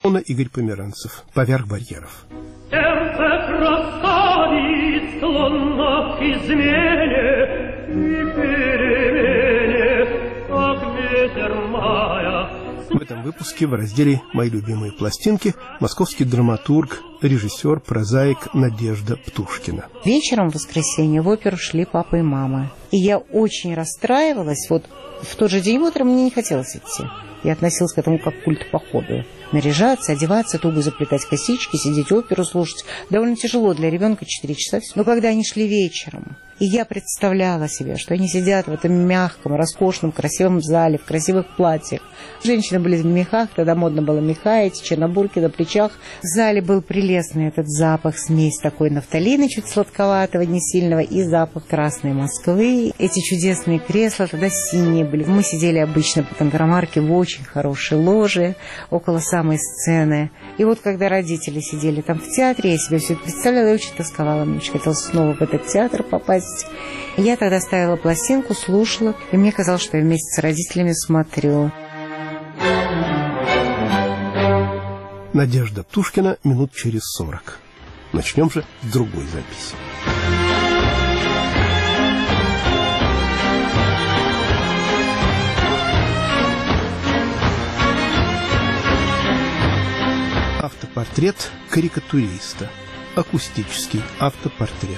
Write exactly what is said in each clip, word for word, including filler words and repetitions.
Он Игорь Померанцев. «Поверх барьеров». Сердце красавиц склонно к измене и перемене, как ветер мая. В этом выпуске в разделе «Мои любимые пластинки» московский драматург, режиссер, прозаик Надежда Птушкина. Вечером в воскресенье в оперу шли папа и мама. И я очень расстраивалась. Вот в тот же день утром мне не хотелось идти. Я относилась к этому как к культу походу. Наряжаться, одеваться, туго заплетать косички, сидеть оперу слушать. Довольно тяжело для ребенка четыре часа. Но когда они шли вечером, и я представляла себе, что они сидят в этом мягком, роскошном, красивом зале, в красивых платьях. Женщины были в мехах, тогда модно было меха, эти чернобурки на плечах. В зале был прелестный этот запах, смесь такой нафталина, чуть сладковатого, не сильного, и запах красной Москвы. Эти чудесные кресла тогда синие были. Мы сидели обычно по контрамарке в очень хорошей ложе, около самой сцены. И вот когда родители сидели там в театре, я себе все это представляла, я очень тосковала, мне очень хотелось снова в этот театр попасть. Я тогда ставила пластинку, слушала, и мне казалось, что я вместе с родителями смотрю. Надежда Птушкина минут через сорок. Начнем же с другой записи. Автопортрет карикатуриста. Акустический автопортрет.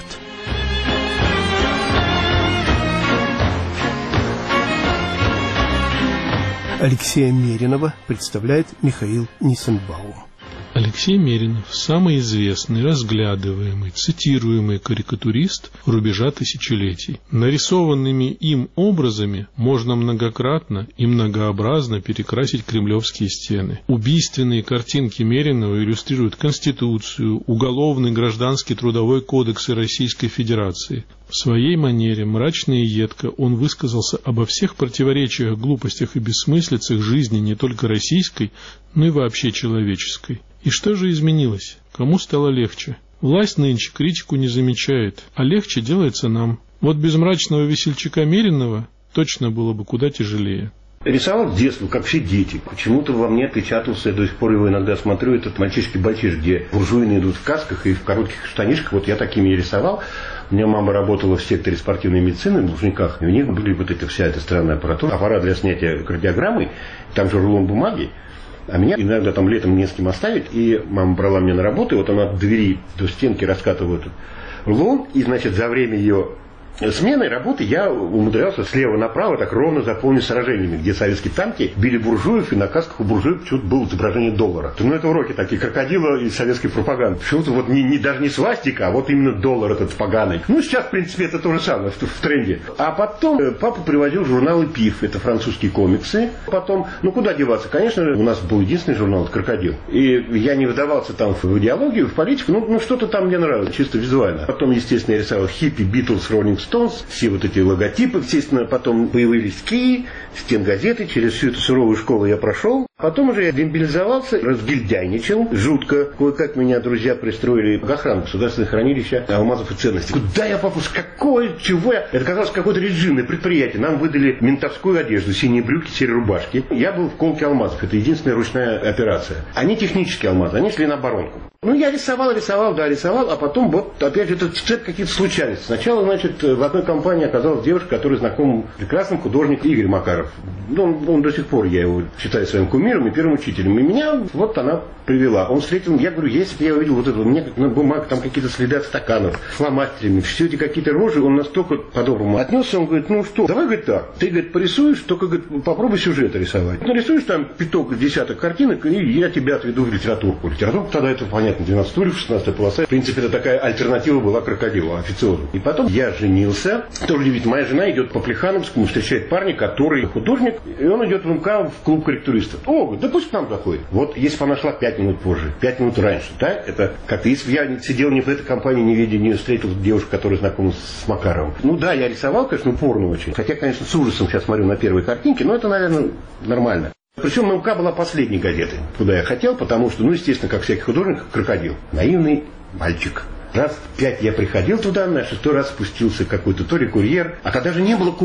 Алексея Меринова представляет Михаил Нисенбаум. Алексей Меринов – самый известный, разглядываемый, цитируемый карикатурист рубежа тысячелетий. Нарисованными им образами можно многократно и многообразно перекрасить кремлевские стены. Убийственные картинки Меринова иллюстрируют Конституцию, Уголовный, Гражданский, Трудовой кодексы Российской Федерации. В своей манере, мрачно и едко, он высказался обо всех противоречиях, глупостях и бессмыслицах жизни не только российской, но и вообще человеческой. И что же изменилось? Кому стало легче? Власть нынче критику не замечает, а легче делается нам. Вот без мрачного весельчака Меринова точно было бы куда тяжелее. Рисовал с детства, как все дети. Почему-то во мне отпечатался, я до сих пор его иногда смотрю, этот мальчишки-бальчиш, где буржуины идут в касках и в коротких штанишках. Вот я такими и рисовал. У меня мама работала в секторе спортивной медицины в Лужниках. И у них были вот эта вся эта странная аппаратура, аппарат для снятия кардиограммы, там же рулон бумаги. А меня иногда там летом не с кем оставить, и мама брала меня на работу, и вот она от двери до стенки раскатывала этот рулон, и, значит, за время ее смены работы я умудрялся слева направо так ровно заполнить сражениями, где советские танки били буржуев, и на касках у буржуев почему-то было изображение доллара. Ну, это уроки такие, крокодила из советской пропаганды. Почему-то вот не, не, даже не свастика, а вот именно доллар этот поганый. Ну, сейчас, в принципе, это то же самое, в, в тренде. А потом папа приводил журналы «Пиф», это французские комиксы. Потом, ну, куда деваться? Конечно, у нас был единственный журнал «Крокодил». И я не выдавался там в идеологию, в политику, ну, ну что-то там мне нравилось, чисто визуально. Потом, естественно, я рисовал хиппи, Битлз, Роллинг Стоунс, все вот эти логотипы, естественно, потом появились ки, стенгазеты, через всю эту суровую школу я прошел. Потом уже я демобилизовался, разгильдяйничал жутко. Кое-как меня друзья пристроили в охрану государственного хранилища алмазов и ценностей. Куда я попал? Какое? Чего я? Это казалось какое-то режимное предприятие. Нам выдали ментовскую одежду, синие брюки, серые рубашки. Я был в колке алмазов. Это единственная ручная операция. Они технические алмазы, они шли на оборонку. Ну, я рисовал, рисовал, да, рисовал, а потом вот опять же это какие-то случайности. Сначала, значит, в одной компании оказалась девушка, которая знакома прекрасным художником Игорь Макаров. Он, он до сих пор, я его считаю своим кумиром и первым учителем. И меня вот она привела. Он встретил, я говорю, если бы я увидел вот это, у меня как на бумаге там какие-то следы от стаканов, фломастерами, все эти какие-то рожи, он настолько по-доброму отнесся, он говорит, ну что, давай, говорит, так, ты, говорит, порисуешь, только, говорит, попробуй сюжет рисовать. Нарисуешь там пяток, десяток картинок, и я тебя отведу в литературку. Литературку тогда это понятно, двенадцать стульев, шестнадцатая полоса. В принципе, это такая альтернатива была крокодилу, официозу. И потом я женился. Тоже удивительно, моя жена идет по Плехановскому, встречает парня, который художник, и он идет в МК в клуб корректуристов. О, да пусть к нам заходит. Вот если бы она шла пять минут позже, пять минут раньше, да, это как-то, если бы я сидел не в этой компании, не видя, не встретил девушку, которая знакома с Макаровым. Ну да, я рисовал, конечно, упорно очень. Хотя, конечно, с ужасом сейчас смотрю на первые картинки, но это, наверное, нормально. Причем МК была последней газетой, куда я хотел, потому что, ну, естественно, как всякий художник, крокодил. Наивный мальчик. Раз в пять я приходил туда, на шестой раз спустился какой-то то ли курьер, а тогда же не было копий.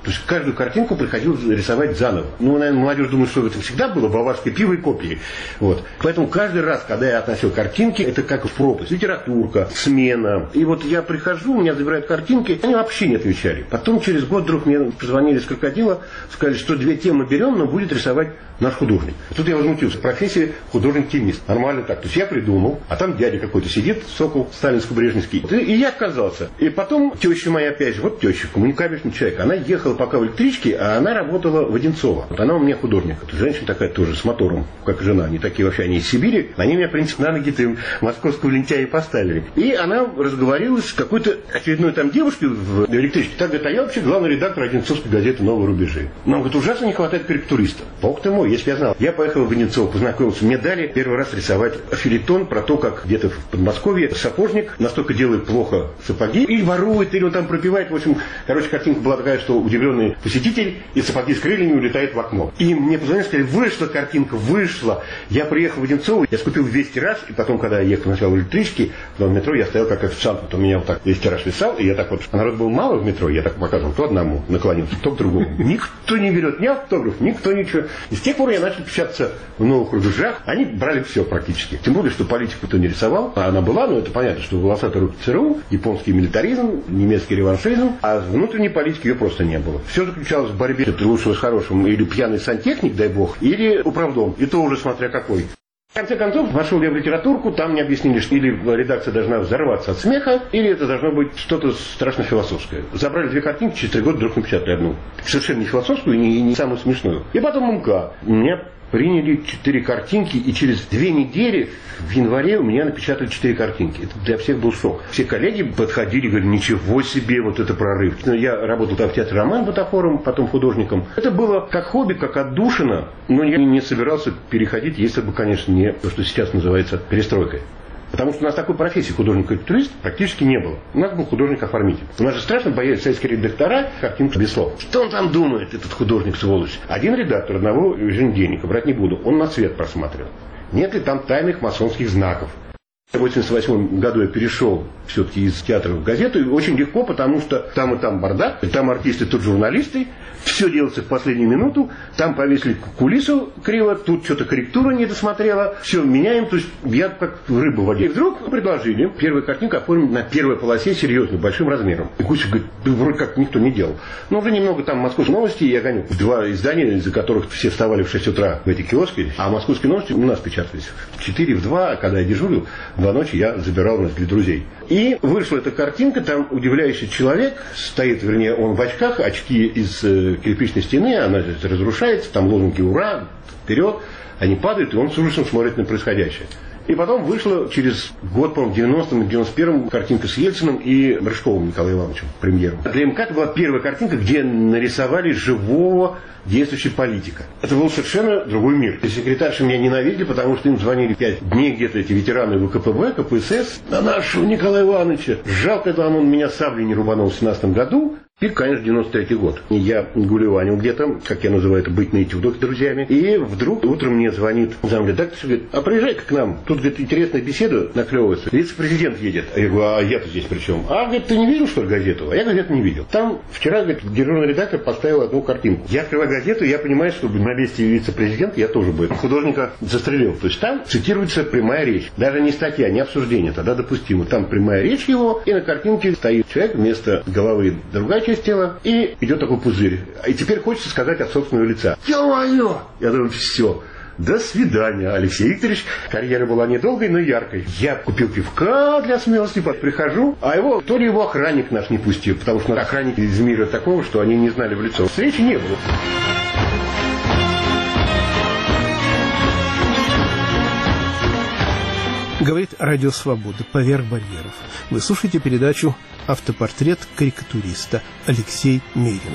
То есть каждую картинку приходилось рисовать заново. Ну, наверное, молодежь думает, что это всегда было баварское пиво и копии. Вот. Поэтому каждый раз, когда я относил картинки, это как в пропасть. Литературка, смена. И вот я прихожу, меня забирают картинки, они вообще не отвечали. Потом через год вдруг мне позвонили с крокодила, сказали, что две темы берем, но будет рисовать наш художник. Тут я возмутился. Профессия художник-темист. Нормально так. То есть я придумал, а там дядя какой-то сидит, Сокол, сталинско-брежневский. И я отказался. И потом теща моя, опять же, вот теща, коммуникабельный человек, она ехала пока в электричке, а она работала в Одинцово. Вот она у меня художник. Это женщина такая тоже с мотором, как жена. Они такие вообще, они из Сибири. Они меня, в принципе, на ноги им московского лентяя поставили. И она разговорилась с какой-то очередной там девушкой в электричке. Так говорит, а я вообще главный редактор одинцовской газеты «Новые рубежи». Нам, говорит, ужасно не хватает карикатуриста. Бог ты мой, если я знал. Я поехал в Одинцово, познакомился. Мне дали первый раз рисовать фельетон про то, как где-то в Подмосковье сапожник настолько делает плохо сапоги и ворует, или он там пропивает. В общем, короче, картинка была такая, что удивленный посетитель и сапоги с крыльями улетает в окно. И мне позвонили, сказали, вышла картинка, вышла. Я приехал в Одинцово, я скупил двести раз, и потом, когда я ехал сначала в электричке, потом в метро, я стоял как официант, вот он меня вот так двести раз писал, и я так вот, а народ был мало в метро, я так показывал, то одному наклонился, то к другому. Никто не берет ни автограф, никто ничего. И с тех пор я начал печататься в новых рубежах, они брали все практически. Тем более, что политику-то не рисовал, а она была, но это понятно, что волосатые руки ЦРУ, японский милитаризм, немецкий реваншизм, а внутренней политики ее просто не было. Все заключалось в борьбе ты лучшего с хорошим, или пьяный сантехник, дай бог, или управдом, и то уже смотря какой. В конце концов, вошел я в литературку, там мне объяснили, что или редакция должна взорваться от смеха, или это должно быть что-то страшно философское. Забрали две картинки, через три года вдруг напечатали одну. Совершенно не философскую и не, не самую смешную. И потом МК. Меня приняли четыре картинки, и через две недели, в январе, у меня напечатали четыре картинки. Это для всех был шок. Все коллеги подходили и говорили, ничего себе, вот это прорыв. Я работал там в театре «Роман» бутафором, потом художником. Это было как хобби, как отдушина, но я не собирался переходить, если бы, конечно, не то, что сейчас называется перестройкой. Потому что у нас такой профессии художник-карикатурист практически не было. У нас был художник-оформитель. У нас же страшно боялись советские редактора картинки без слов. Что он там думает, этот художник, сволочь? Один редактор, одного денег, брать не буду, он на цвет просматривал. Нет ли там тайных масонских знаков? В восемьдесят восьмом году я перешел все-таки из театра в газету, и очень легко, потому что там и там бардак, там артисты, тут журналисты, все делается в последнюю минуту, там повесили кулису криво, тут что-то корректура не досмотрела, все меняем, то есть я как рыба в воде. И вдруг предложили первую картинку оформить на первой полосе серьезно, большим размером. И Гусев говорит, вроде как никто не делал. Но уже немного там московские новости, я гоню два издания, из-за которых все вставали в шесть утра в эти киоски, а московские новости у нас печатались в четыре, в два, когда я дежурил, в два ночи я забирал нас для друзей. И вышла эта картинка, там удивляющий человек, стоит, вернее, он в очках, очки из э, кирпичной стены, она разрушается, там лозунги «Ура!», «Вперед!», они падают, и он с ужасом смотрит на происходящее. И потом вышла через год, по-моему, в девяностом и девяносто первом картинка с Ельциным и Рыжковым Николаем Ивановичем, премьером. Для МК это была первая картинка, где нарисовали живого действующего политика. Это был совершенно другой мир. И секретарши меня ненавидели, потому что им звонили пять дней где-то эти ветераны ВКПБ, КПСС, на нашего Николая Ивановича. Жалко, это он меня саблей не рубанул в семнадцатом году. И, конечно, девяносто третий год. Я гулеванил где-то, как я называю это, быть на этюдах с друзьями. И вдруг утром мне звонит замредактор, говорит, а приезжай-ка к нам. Тут, говорит, интересная беседа наклевывается. Вице-президент едет. Я говорю, а я-то здесь при чем? А, говорит, ты не видел, что ли, газету? А я газету не видел. Там вчера, говорит, дежурный редактор поставил одну картинку. Я открываю газету, и я понимаю, что на месте вице-президента я тоже бы художника застрелил. То есть там цитируется прямая речь. Даже не статья, не обсуждение. Тогда допустимо. Там прямая речь его, и на картинке стоит человек, вместо головы другая часть тела, и идет такой пузырь. И теперь хочется сказать от собственного лица. Ё-моё! Я думаю, все. До свидания, Алексей Викторович. Карьера была недолгой, но яркой. Я купил пивка для смелости, прихожу, а его, то ли его охранник наш не пустил, потому что охранники из мира такого, что они не знали в лицо. Встречи не было. Говорит Радио Свобода, поверх барьеров. Вы слушаете передачу «Автопортрет карикатуриста» Алексей Меринов.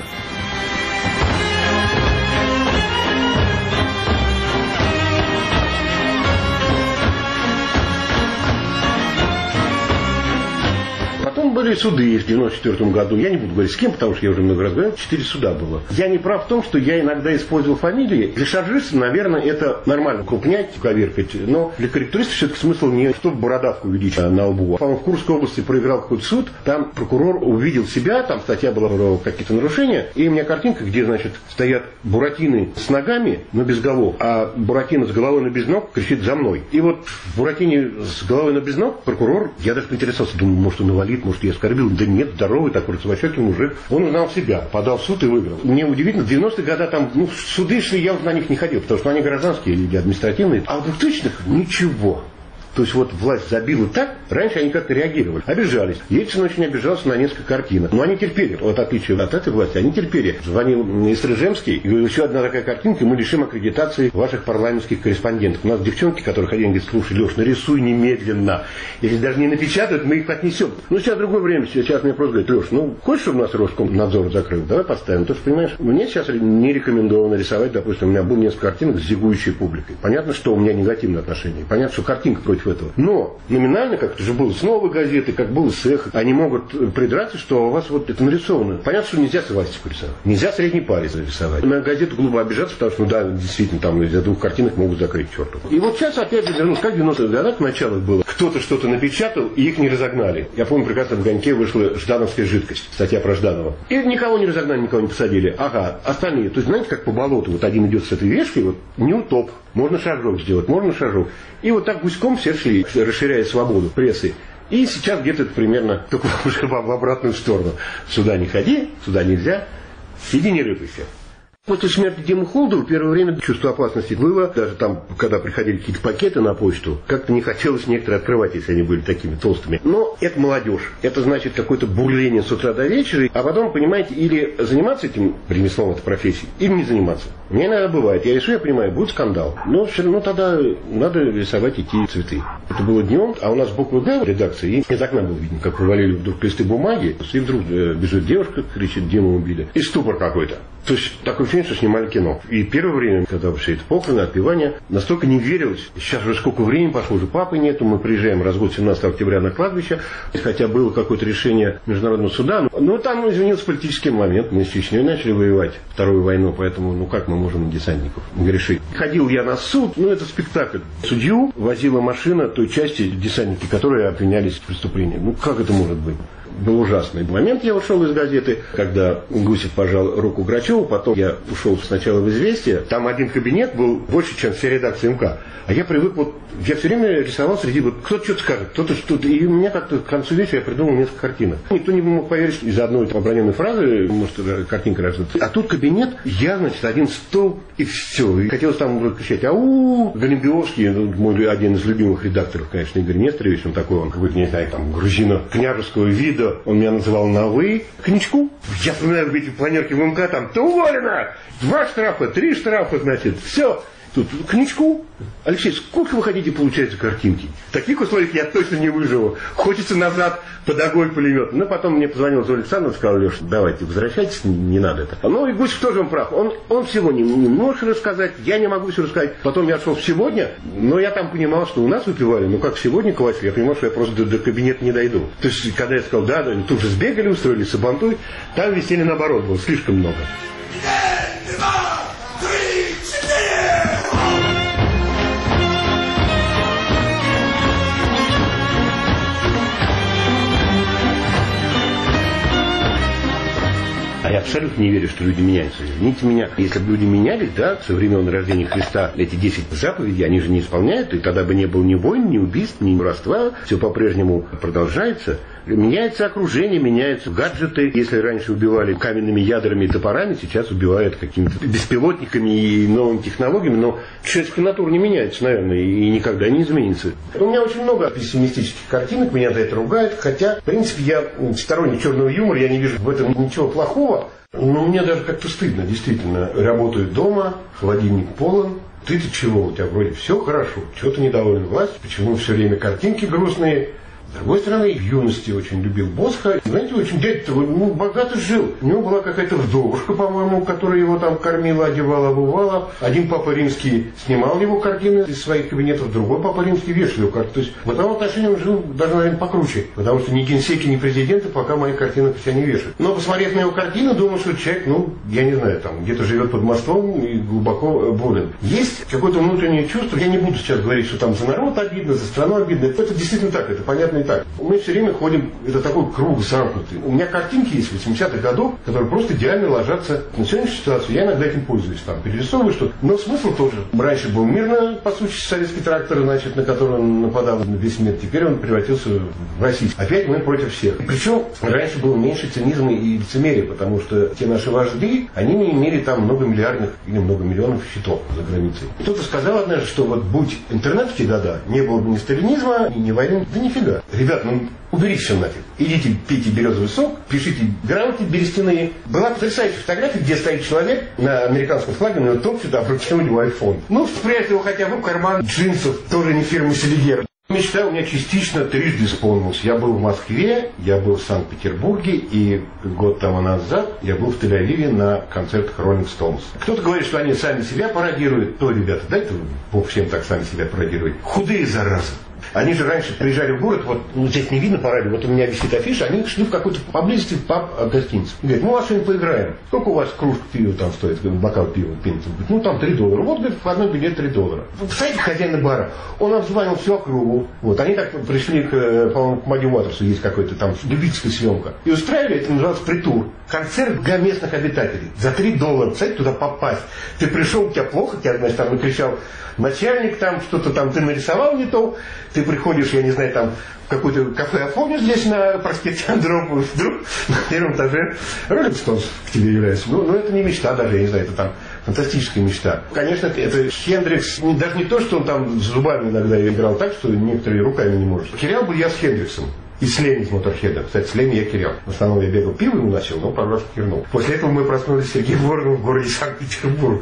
были суды в девяносто четвёртом году. Я не буду говорить с кем, потому что я уже много раз говорил. Четыре суда было. Я не прав в том, что я иногда использовал фамилии. Для шаржиста, наверное, это нормально крупнять, коверкать. Но для корректуриста все-таки смысл не чтобы бородавку увеличить на лбу. По-моему, в Курской области проиграл какой-то суд. Там прокурор увидел себя, там статья была про какие-то нарушения. И у меня картинка, где, значит, стоят буратины с ногами, но без голов. А буратино с головой, но без ног кричит за мной. И вот в буратине с головой, но без ног прокурор, я даже поинтересовался, думаю, может он инвалид, может я оскорбил. Да нет, здоровый такой розовощекий мужик. Он узнал себя, подал в суд и выиграл. Мне удивительно, в девяностые годы там, ну, суды шли, я на них не ходил, потому что они гражданские люди, административные. А в двухтысячных ничего. То есть вот власть забила так, раньше они как-то реагировали, обижались. Ельцин очень обижался на несколько картинок. Но они терпели, вот отличие от этой власти, они терпели. Звонил Истрыжемский, и говорил, еще одна такая картинка, мы лишим аккредитации ваших парламентских корреспондентов. У нас девчонки, которые ходили, говорят, слушай, Леш, нарисуй немедленно. Если даже не напечатают, мы их отнесем. Ну, сейчас другое время, сейчас мне просто говорят, Леш, ну, хочешь, чтобы у нас Роскомнадзор закрыл? Давай поставим. Потому что, понимаешь, мне сейчас не рекомендовано рисовать, допустим, у меня было несколько картинок с зигующей публикой. Понятно, что у меня негативное отношение. Понятно, что картинка против этого. Но номинально, как это же было с «Новой газеты», как было с «Эхо», они могут придраться, что у вас вот это нарисовано. Понятно, что нельзя свастику рисовать. Нельзя средний палец рисовать. На газету глупо обижаться, потому что, ну да, действительно, там из-за двух картинок могут закрыть черту. И вот сейчас, опять же, вернусь, как в девяностых годах в началах было. Кто-то что-то напечатал, и их не разогнали. Я помню, прекрасно в «Огоньке» вышла «Ждановская жидкость», статья про Жданова. И никого не разогнали, никого не посадили. Ага, остальные. То есть, знаете, как по болоту. Вот один идет с этой вешкой, вот не утоп. Можно шажок сделать, можно шажок. И вот так гуськом все шли, расширяя свободу прессы. И сейчас где-то это примерно только уже в обратную сторону. Сюда не ходи, сюда нельзя, сиди не рыпайся. После смерти Димы Холдова первое время чувство опасности было. Даже там, когда приходили какие-то пакеты на почту, как-то не хотелось некоторые открывать, если они были такими толстыми. Но это молодежь. Это значит какое-то бурление с утра до вечера. А потом, понимаете, или заниматься этим ремеслом, этой профессией, или не заниматься. У меня иногда бывает. Я решу, я понимаю, будет скандал. Но все равно тогда надо рисовать идти цветы. Это было днем, а у нас буква «Г» в редакции. И из окна было видно, как повалили вдруг листы бумаги. И вдруг бежит девушка, кричит, Диму убили. И ступор какой-то. То есть такой фильм, что снимали кино. И первое время, когда все это похороны, отпевания, настолько не верилось. Сейчас уже сколько времени пошло, уже папы нету, мы приезжаем раз в год семнадцатого октября на кладбище. Хотя было какое-то решение Международного суда. Но там извинился политический момент. Мы с Чечней начали воевать вторую войну, поэтому ну как мы можем на десантников грешить? Ходил я на суд, ну это спектакль. Судью возила машина той части десантники, которые обвинялись в преступлении. Ну как это может быть? Был ужасный момент, я ушел из газеты, когда Гусев пожал руку Грачеву, потом я ушел сначала в «Известия», там один кабинет был больше, чем вся редакция МК. А я привык, вот, я все время рисовал среди, вот, кто-то что-то скажет, кто-то что-то, и у меня как-то к концу вечера я придумал несколько картинок. Никто не мог поверить из-за одной оброненной фразы, может, картинка рождается. А тут кабинет, я, значит, один стол, и все. И хотелось там кричать, ау, Галимбиовский, ну, мой один из любимых редакторов, конечно, Игорь Нестерович, он такой, он какой-то, не знаю, там, грузино-княжеского вида, он меня называл на «вы». Коньячку. Я вспоминаю эти планерки в МК, там, ты уволена! Два штрафа, три штрафа, значит, все. Тут коньячку. Алексей, сколько вы хотите получать за картинки? В таких условиях я точно не выживу. Хочется назад под огонь пулемет. Ну, потом мне позвонил Зоя Александровна, сказал, Леша, давайте, возвращайтесь, не, не надо это. Ну, и Гусев тоже он прав. Он, он всего не, не может рассказать, я не могу все рассказать. Потом я шел в «Сегодня», но я там понимал, что у нас выпивали, ну, как сегодня квасили, я понимал, что я просто до, до кабинета не дойду. То есть, когда я сказал, да, да, тут же сбегали, устроили сабантуй, там веселья наоборот было слишком много. А я абсолютно не верю, что люди меняются. Извините меня, если бы люди менялись, да, со времен рождения Христа, эти десять заповедей, они же не исполняют, и тогда бы не было ни войн, ни убийств, ни воровства, все по-прежнему продолжается. Меняется окружение, меняются гаджеты. Если раньше убивали каменными ядрами и топорами, сейчас убивают какими-то беспилотниками и новыми технологиями, но человеческая натура не меняется, наверное, и никогда не изменится. У меня очень много пессимистических картинок, меня за это ругают, хотя, в принципе, я сторонник черного юмора, я не вижу в этом ничего плохого. Но мне даже как-то стыдно, действительно. Работаю дома, холодильник полон. Ты-то чего? У тебя вроде все хорошо. Чего ты недоволен властью? Почему все время картинки грустные? С другой стороны, в юности очень любил Босха. Знаете, очень дядя-то ну, богато жил. У него была какая-то вдовушка, по-моему, которая его там кормила, одевала, обувала. Один папа римский снимал его картины из своих кабинетов, другой папа римский вешал его картины. То есть в этом отношении он жил даже, наверное, покруче. Потому что ни генсеки, ни президенты пока мои картины все не вешают. Но посмотрев на его картину, думаю, что человек, ну, я не знаю, там где-то живет под мостом и глубоко болен. Есть какое-то внутреннее чувство. Я не буду сейчас говорить, что там за народ обидно, за страну обидно. Это действительно так, это понятно и так. Мы все время ходим, это такой круг замкнутый. У меня картинки есть восьмидесятых годов, которые просто идеально ложатся на сегодняшнюю ситуацию. Я иногда этим пользуюсь, там, перерисовываю что-то. Но смысл тоже. Раньше был мирно, по сути, советский трактор, значит, на который он нападал на весь мир. Теперь он превратился в российский. Опять мы против всех. Причем раньше было меньше цинизма и лицемерия, потому что те наши вожди, они не имели там многомиллиардных или многомиллионных счетов за границей. Кто-то сказал однажды, что вот будь интернет в те года, не было бы ни сталинизма, ни войны. Да нифига. Ребят, ну уберите все нафиг. Идите, пейте березовый сок, пишите грамоты берестяные. Была потрясающая фотография, где стоит человек на американском флаге, на его топчет, а вручил у него айфон. Ну, спрятать его хотя бы в карман джинсов, тоже не фирмы Селигер. Мечта у меня частично трижды исполнилась. Я был в Москве, я был в Санкт-Петербурге, и год тому назад я был в Тель-Авиве на концертах Rolling Stones. Кто-то говорит, что они сами себя пародируют. То, ребята, дайте Бог всем так сами себя пародировать. Худые заразы. Они же раньше приезжали в город, вот ну, здесь не видно по радио, вот у меня висит афиша, они шли в какой-то поблизости в паб гостиницу. И говорят, ну, а сегодня поиграем. Сколько у вас кружка пива там стоит, бокал пива, пинта? Ну, там три доллара. Вот, говорит, входной билет три доллара. Представляете, хозяин бара, он обзвонил всю округу. Вот, они так пришли, к, по-моему, к Мадди Уотерсу, есть какой-то там любительская съемка. И устраивали, это называлось притур. Концерт для местных обитателей. За три доллара, представляете, туда попасть. Ты пришел, у тебя плохо, тебя, значит, там накричал начальник, там что-то там, ты нарисовал не то, ты приходишь, я не знаю, там, в какое-то кафе Афоню здесь на проспекте Андропова, вдруг на первом этаже Rolling Stones к тебе является. Ну, ну, это не мечта даже, я не знаю, это там фантастическая мечта. Конечно, это Хендрикс, даже не то, что он там с зубами иногда играл так, что некоторые руками не может. Терял бы я с Хендриксом. И с Ленни с Моторхедом. Кстати, с Ленни я терял. В основном я бегал, пиво ему носил, но пару раз кирнул. После этого мы проснулись с Сергеем Воровым в городе Санкт-Петербург.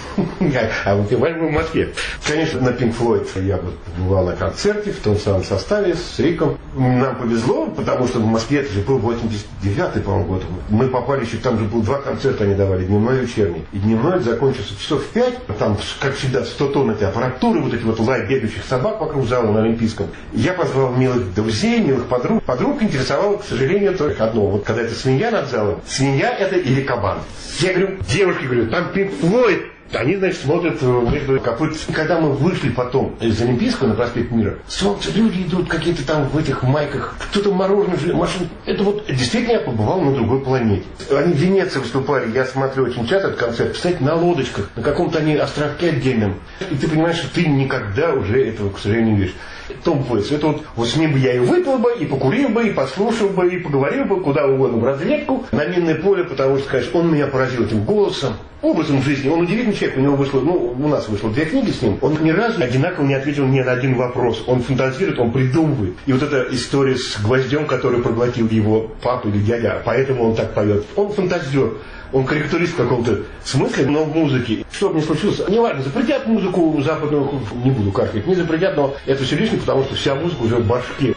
А выпивали мы в Москве. Конечно, на Pink Floyd я бывал на концерте в том самом составе с Риком. Нам повезло, потому что в Москве это же был восемьдесят девятый, по-моему, год. Мы попали еще, там же было два концерта они давали, дневной и вечерний. И дневной закончился часов в пять. Там, как всегда, сто тонн этой аппаратуры, вот эти вот лай бегающих собак вокруг зала на Олимпийском. Я позвал милых друзей, милых подруг. Подруг, подруг интересовало, к сожалению, только одно. Вот когда это свинья над залом, свинья это или кабан. Я говорю, девушки, говорю, там Pink Floyd. Они, значит, смотрят между копыт. Когда мы вышли потом из Олимпийского на проспект Мира, солнце, люди идут какие-то там в этих майках, кто-то мороженое, машин. Это вот действительно я побывал на другой планете. Они в Венеции выступали, я смотрю очень часто этот концерт, представляете, на лодочках, на каком-то они островке отдельном. И ты понимаешь, что ты никогда уже этого, к сожалению, не видишь. Том Пойс, это вот, вот с ним бы я и выпил бы, и покурил бы, и послушал бы, и поговорил бы куда угодно в разведку, на минное поле, потому что, конечно, он меня поразил этим голосом, образом жизни. Он удивительный человек, у него вышло, ну, у нас вышло две книги с ним. Он ни разу одинаково не ответил ни на один вопрос. Он фантазирует, он придумывает. И вот эта история с гвоздем, который проглотил его папа или дядя, поэтому он так поет. Он фантазер. Он карикатурист в каком-то смысле, но в музыке. Что бы ни случилось, неважно, запретят музыку западную, не буду каркать, не запретят, но это все лишнее, потому что вся музыка уже в башке.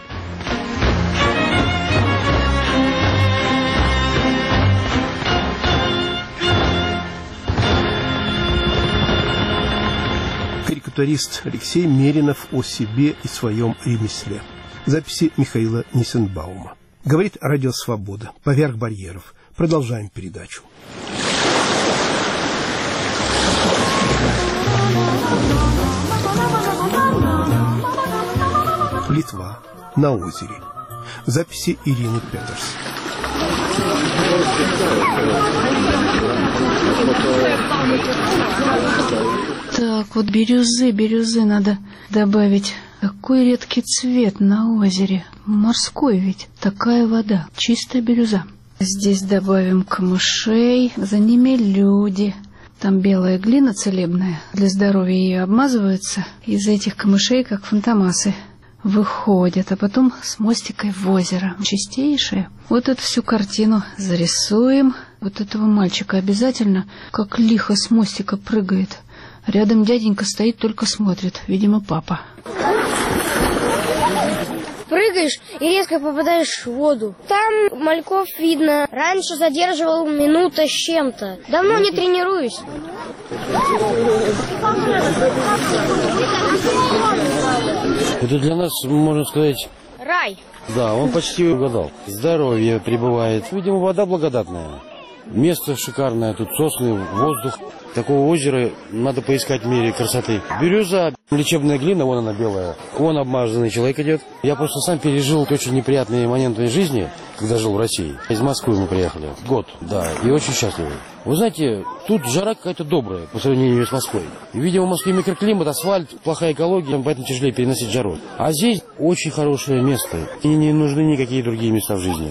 Карикатурист Алексей Меринов о себе и своем ремесле. Записи Михаила Нисенбаума. Говорит Радио Свобода. Поверх барьеров. Продолжаем передачу. Литва. На озере. Записи Ирины Петерс. Так, вот бирюзы, бирюзы надо добавить. Какой редкий цвет на озере. Морской ведь. Такая вода. Чистая бирюза. Здесь добавим камышей. За ними люди. Там белая глина целебная. Для здоровья ее обмазываются. Из этих камышей, как фантомасы, выходят. А потом с мостикой в озеро. Чистейшее. Вот эту всю картину зарисуем. Вот этого мальчика обязательно, как лихо с мостика прыгает. Рядом дяденька стоит, только смотрит. Видимо, папа. прыгаешь и резко попадаешь в воду. Там мальков видно. Раньше задерживал минута с чем-то. Давно не тренируюсь. Это для нас, можно сказать... Рай. Да, он почти угадал. Здоровье прибывает. Видимо, вода благодатная. Место шикарное, тут сосны, воздух. Такого озера надо поискать в мире красоты. Бирюза, лечебная глина, вон она белая. Вон обмазанный человек идет. Я просто сам пережил очень неприятные моменты жизни, когда жил в России. Из Москвы мы приехали. Год, да, и очень счастливы. Вы знаете, тут жара какая-то добрая по сравнению с Москвой. И, видимо, в Москве микроклимат, асфальт, плохая экология, поэтому тяжелее переносить жару. А здесь очень хорошее место. И не нужны никакие другие места в жизни.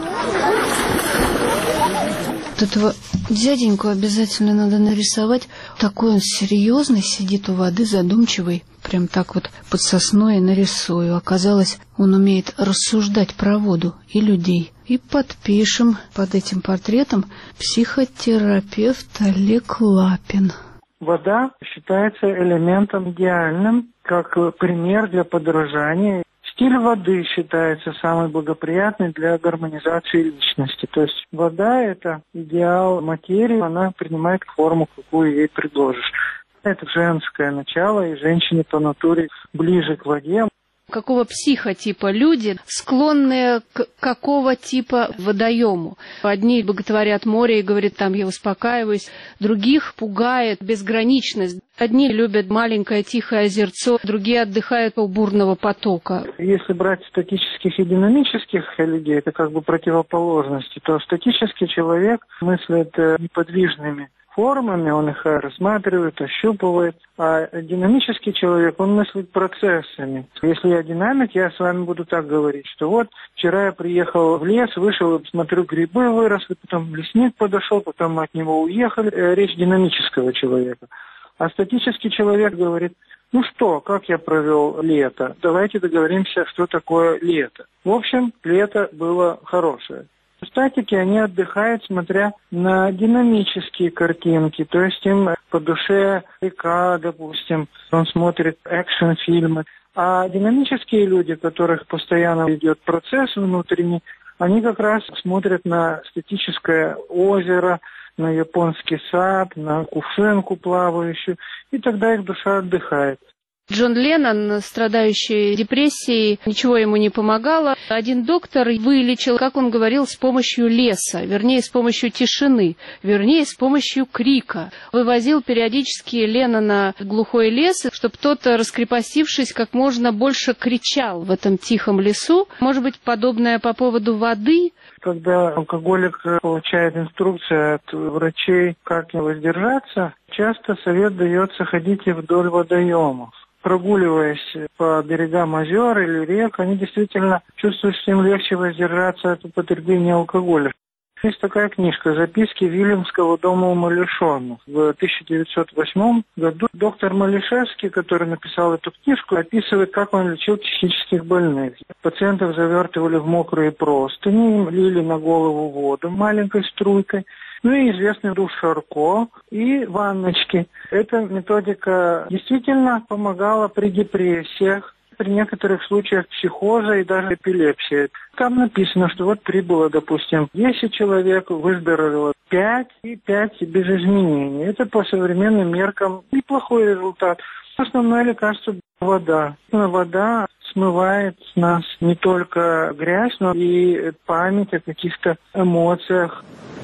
Этого дяденьку обязательно надо нарисовать. Такой он серьезный, сидит у воды, задумчивый. Прям так вот под сосной нарисую. Оказалось, он умеет рассуждать про воду и людей. И подпишем под этим портретом психотерапевт Олег Лапин. Вода считается элементом идеальным, как пример для подражания. Стиль воды считается самый благоприятный для гармонизации личности. То есть вода – это идеал материи, она принимает форму, какую ей предложишь. Это женское начало, и женщине по натуре ближе к воде. Какого психотипа люди, склонные к какого типа водоему? Одни боготворят море и говорят, там я успокаиваюсь, других пугает безграничность. Одни любят маленькое тихое озерцо, другие отдыхают у бурного потока. Если брать статических и динамических людей, это как бы противоположности, то статический человек мыслит неподвижными формами, он их рассматривает, ощупывает, а динамический человек, он мыслит процессами. Если я динамик, я с вами буду так говорить, что вот вчера я приехал в лес, вышел, смотрю, грибы выросли, потом лесник подошел, потом мы от него уехали. Речь динамического человека. А статический человек говорит, ну что, как я провел лето? Давайте договоримся, что такое лето. В общем, лето было хорошее. Статики, они отдыхают, смотря на динамические картинки, то есть им по душе река, допустим, он смотрит экшн-фильмы. А динамические люди, у которых постоянно идет процесс внутренний, они как раз смотрят на статическое озеро, на японский сад, на кувшинку плавающую, и тогда их душа отдыхает. Джон Леннон, страдающий депрессией, ничего ему не помогало. Один доктор вылечил, как он говорил, с помощью леса, вернее, с помощью тишины, вернее, с помощью крика. Вывозил периодически Леннона в глухой лес, чтобы тот, раскрепостившись, как можно больше кричал в этом тихом лесу. Может быть, подобное по поводу воды? Когда алкоголик получает инструкцию от врачей, как не воздержаться, часто совет дается: ходите вдоль водоемов. Прогуливаясь по берегам озер или рек, они действительно чувствуют, что им легче воздержаться от употребления алкоголя. Есть такая книжка «Записки Вильямского дома умалишенных». В тысяча девятьсот восьмом году доктор Малишевский, который написал эту книжку, описывает, как он лечил психических больных. Пациентов завертывали в мокрые простыни, им лили на голову воду маленькой струйкой. Ну и известный душ Шарко и ванночки. Эта методика действительно помогала при депрессиях, при некоторых случаях психоза и даже эпилепсии. Там написано, что вот прибыло, допустим, десять человек, выздоровело пять и пять без изменений. Это по современным меркам неплохой результат. Основное лекарство – вода. Вода смывает с нас не только грязь, но и память о каких-то эмоциях.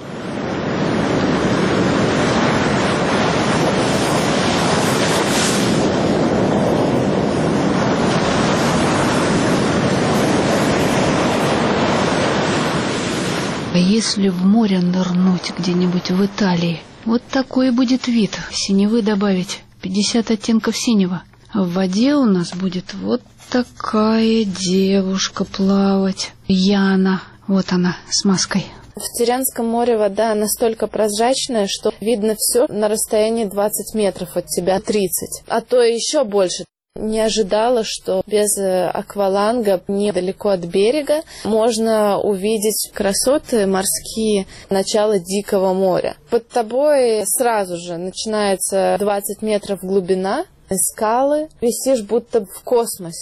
А если в море нырнуть где-нибудь в Италии, вот такой будет вид. Синевы добавить, пятьдесят оттенков синего. А в воде у нас будет вот такая девушка плавать. Яна, вот она, с маской. В Тирянском море вода настолько прозрачная, что видно все на расстоянии двадцать метров от тебя, тридцать, а то и еще больше. Не ожидала, что без акваланга недалеко от берега можно увидеть красоты морские, начало Дикого моря. Под тобой сразу же начинается двадцать метров глубина, скалы, висишь будто в космосе.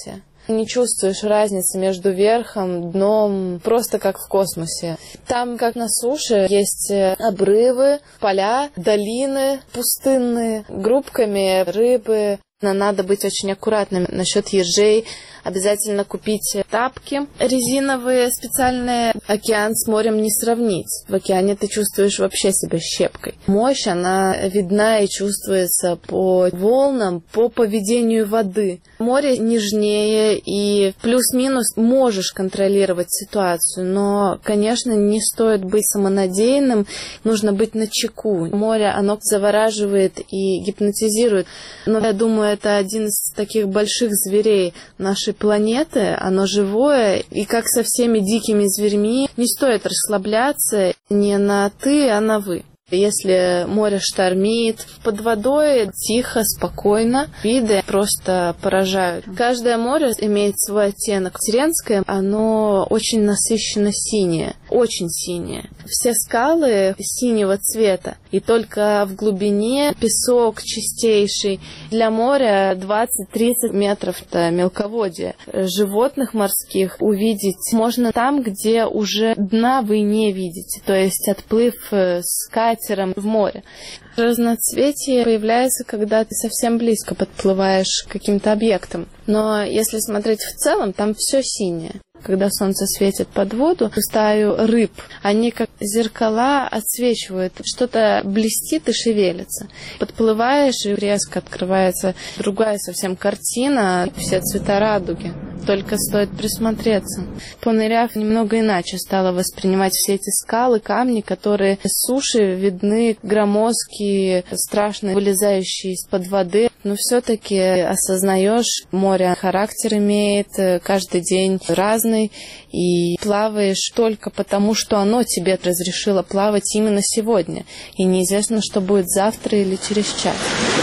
Не чувствуешь разницы между верхом, дном, просто как в космосе. Там, как на суше, есть обрывы, поля, долины пустынные, группками рыбы. Но надо быть очень аккуратным насчет ежей. Обязательно купить тапки резиновые, специальные. Океан с морем не сравнить. В океане ты чувствуешь вообще себя щепкой. Мощь, она видна и чувствуется по волнам, по поведению воды. Море нежнее, и плюс-минус можешь контролировать ситуацию. Но, конечно, не стоит быть самонадеянным. Нужно быть начеку. Море, оно завораживает и гипнотизирует. Но я думаю, это один из таких больших зверей нашей планеты. Оно живое, и как со всеми дикими зверьми, не стоит расслабляться не на «ты», а на «вы». Если море штормит, под водой тихо, спокойно, виды просто поражают. Каждое море имеет свой оттенок. Тиренское, оно очень насыщенно синее, очень синее. Все скалы синего цвета, и только в глубине песок чистейший. Для моря двадцать-тридцать метров – это мелководье. Животных морских увидеть можно там, где уже дна вы не видите, то есть отплыв с катером в море. Разноцветие появляется, когда ты совсем близко подплываешь к каким-то объектам. Но если смотреть в целом, там все синее. Когда солнце светит под воду, стаю рыб, они как зеркала отсвечивают, что-то блестит и шевелится. Подплываешь, и резко открывается другая совсем картина, все цвета радуги. Только стоит присмотреться. Поныряв, немного иначе стала воспринимать все эти скалы, камни, которые с суши видны громоздкие, страшные, вылезающие из-под воды. Но все-таки осознаешь, море характер имеет, каждый день разный, и плаваешь только потому, что оно тебе разрешило плавать именно сегодня. И неизвестно, что будет завтра или через час.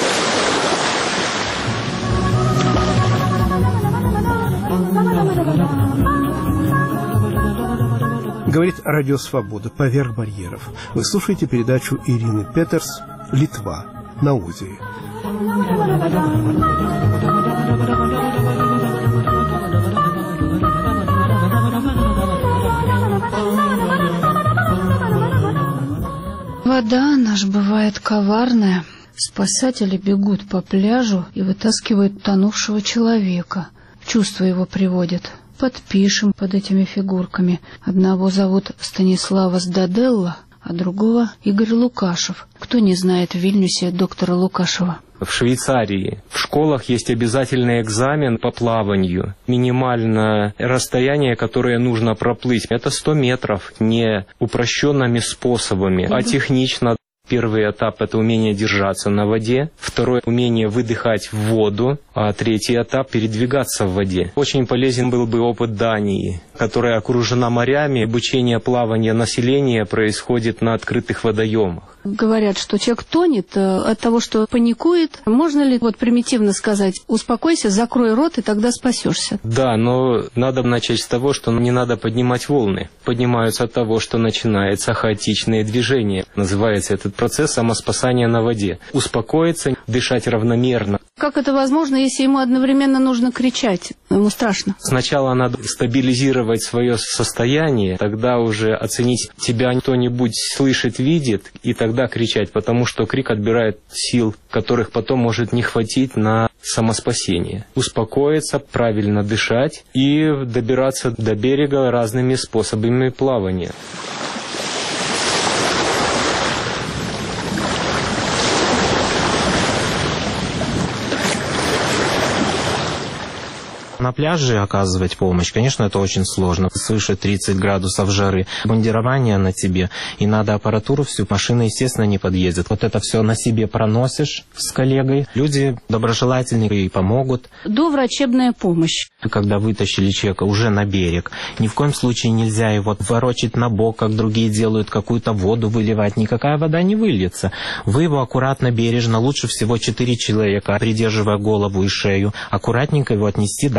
Говорит Радио Свобода «Поверх барьеров». Вы слушаете передачу Ирины Петерс «Литва на озере». Вода наша бывает коварная. Спасатели бегут по пляжу и вытаскивают тонувшего человека. Чувства его приводят. Подпишем под этими фигурками. Одного зовут Станислава Сдаделла, а другого Игорь Лукашев. Кто не знает в Вильнюсе доктора Лукашева? В Швейцарии в школах есть обязательный экзамен по плаванию. Минимальное расстояние, которое нужно проплыть, это сто метров, не упрощенными способами, а технично. Первый этап – это умение держаться на воде, второй – умение выдыхать в воду, а третий этап – передвигаться в воде. Очень полезен был бы опыт Дании, которая окружена морями. Обучение плавания населения происходит на открытых водоемах. Говорят, что человек тонет от того, что паникует. Можно ли вот примитивно сказать: успокойся, закрой рот, и тогда спасешься? Да, но надо начать с того, что не надо поднимать волны. Поднимаются от того, что начинается хаотичное движение. Называется этот процесс самоспасания на воде. Успокоиться, дышать равномерно. Как это возможно, если ему одновременно нужно кричать? Ему страшно. Сначала надо стабилизировать свое состояние, тогда уже оценить, тебя кто-нибудь слышит, видит, и тогда кричать, потому что крик отбирает сил, которых потом может не хватить на самоспасение. Успокоиться, правильно дышать и добираться до берега разными способами плавания. На пляже оказывать помощь, конечно, это очень сложно. Свыше тридцать градусов жары, бандирование на тебе, и надо аппаратуру всю, машина, естественно, не подъедет. Вот это все на себе проносишь с коллегой. Люди доброжелательные и помогут. Доврачебная помощь. Когда вытащили человека уже на берег, ни в коем случае нельзя его ворочать на бок, как другие делают, какую-то воду выливать. Никакая вода не выльется. Вы его аккуратно, бережно, лучше всего четыре человека, придерживая голову и шею, аккуратненько его отнести дальше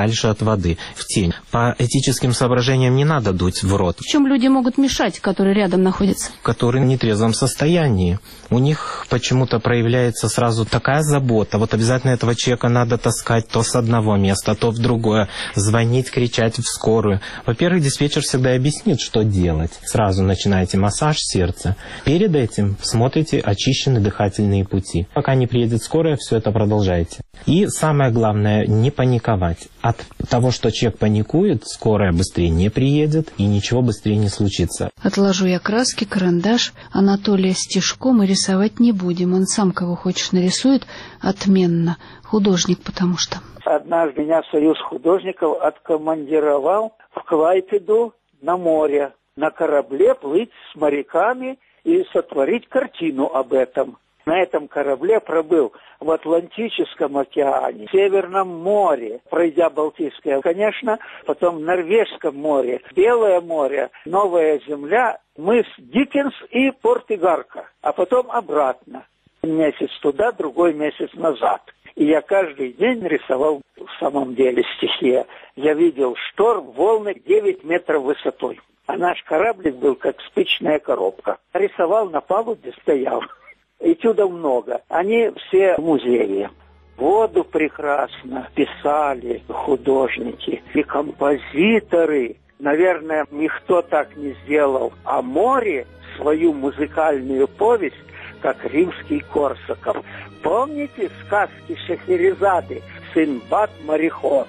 подальше от воды, в тень. По этическим соображениям не надо дуть в рот. В чем люди могут мешать, которые рядом находятся? Которые в нетрезвом состоянии. У них почему-то проявляется сразу такая забота. Вот обязательно этого человека надо таскать то с одного места, то в другое. Звонить, кричать в скорую. Во-первых, диспетчер всегда объяснит, что делать. Сразу начинаете массаж сердца. Перед этим смотрите, очищены дыхательные пути. Пока не приедет скорая, все это продолжайте. И самое главное, не паниковать. От того, что человек паникует, скорая быстрее не приедет и ничего быстрее не случится. Отложу я краски, карандаш. Анатолия стишком мы рисовать не будем. Он сам кого хочешь нарисует отменно. Художник потому что. Однажды меня Союз художников откомандировал в Клайпеду на море. На корабле плыть с моряками и сотворить картину об этом. На этом корабле пробыл в Атлантическом океане, в Северном море, пройдя Балтийское, конечно, потом в Норвежском море, Белое море, Новая Земля, мыс Диккенс и Порт Игарка, а потом обратно. Месяц туда, другой месяц назад. И я каждый день рисовал в самом деле стихи. Я видел шторм, волны девять метров высотой. А наш кораблик был как спичная коробка. Рисовал на палубе, стоял. Этюдов много. Они все в музее. Воду прекрасно писали художники и композиторы. Наверное, никто так не сделал. А море свою музыкальную повесть, как римский Корсаков. Помните сказки Шахерезады «Синдбад-мореход»?